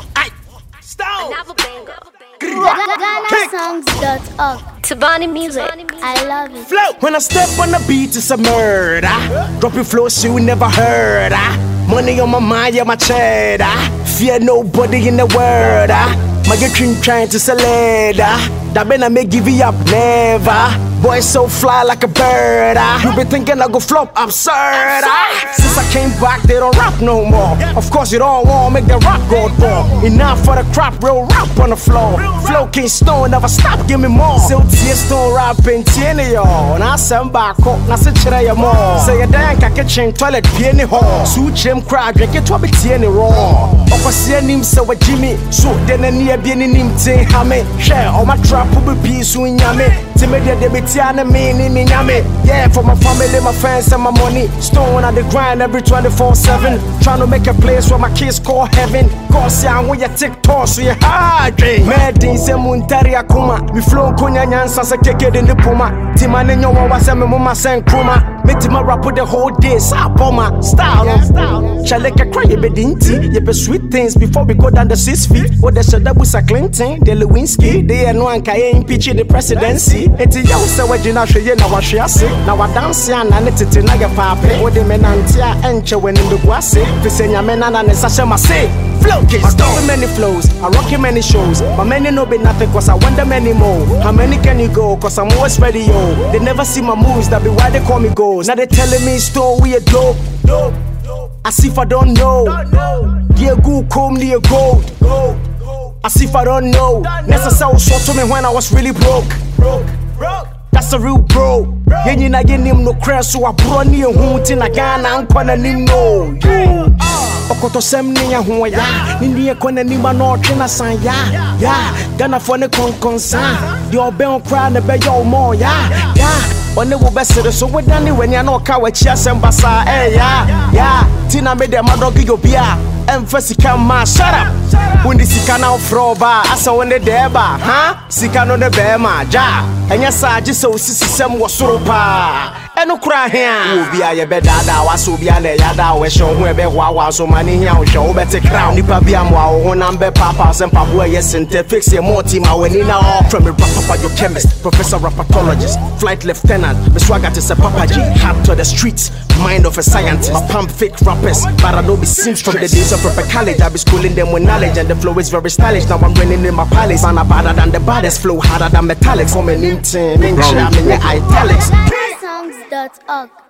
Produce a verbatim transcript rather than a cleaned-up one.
Stone. Ghana songs dot org. Tabani music. I love it. Flow. When I step on the beat, it's a murder. Dropping flows you never heard. Money on my mind, yeah, my cheddar. Fear nobody in the world. My dream trying to sell it. That been I may give you up, never. Boy so fly like a bird. You been thinking I go flop, absurd. Since I came back, they don't rap no more. Of course you don't want make the rap go more. Enough for the crap, real rap on the floor. Flow King Stone, never stop, give me more. Still tear stone rapping, tiene yo. Now send back up, now say chire ya more. Say ya dan ka kitchen toilet pieni hall. Suit him cry, drink it to be tiene raw. Okwasi anim say wa Jimmy. So then any a bien nim tin hame. Share all my trap will be peace in yame. Timedia de betiana me ni me nyame. Yeah, for my family, my friends and my money. Stone on the grind every twenty-four seven. Trying to make a place where my kids call heaven. Cause ya when you TikTok so you hard. Medin se muntari akuma. We flow konya nyansa se keke in the puma. Timane nyo wa se me mama sen kruma. Me tima rap the whole day. Sa poma style on style. Chaleka cry ye be dinty. Ye be sweet things before we go down the six feet. What the Shadabusa Clinton, the Lewinsky. They are no anka impeaching the presidency. Eti ya se wajina sheye na washiase. Na wadansi ya na netete na ge pape. Ode menantia enche when in the guase. Fisenya menana ne sashe mase. Flow King Stone. Many flows, I rock you many shows. But many know be nothing cause I wonder many more. How many can you go? Cause I'm always ready, yo. They never see my moves, that be why they call me ghost. Now they telling me Stone, we a dope. Dope. As if I don't know. Dear good come near gold. As if I don't know. Necessary short to me when I was really broke. Broke. Broke. That's a real bro. Yenye na yenim no crash so I brought near hunting a Ghana and kwana nim no. Okoto sem ni ya huwa ya. Nini ya kwana nima no trina san ya. Ya. Ghana for ne kon konsan. Di obe on cry ne be yo more ya. Ya. One will best so we done it when you know how we cheers and basa. Eh ya. Ya. Tina made them a dog yo beer. Emphasis come ma shut up. When the sika now froba, asa when the deba, huh? Sika no the bema, ja. And yes, I just so sissy sem was so pa. And no cry here. Be a bedada, was so be a yada, we show where be wow, so many here, show better crown. Nipa be a wow, number papas and papua, yes, and fix your more team. I went in all from a papa, your chemist, professor, rapatologist, flight lieutenant, Miss Wagat is a papa G, hat to the streets, mind of a scientist. I pump fake rappers, but I don't be seen from the days of proper college. I be schooling them with knowledge, and the flow is very stylish. Now I'm winning in my palace, and I'm better than the baddest, flow harder than metallics. For me, Nintin, Ninja, I'm in the italics. Songs dot org.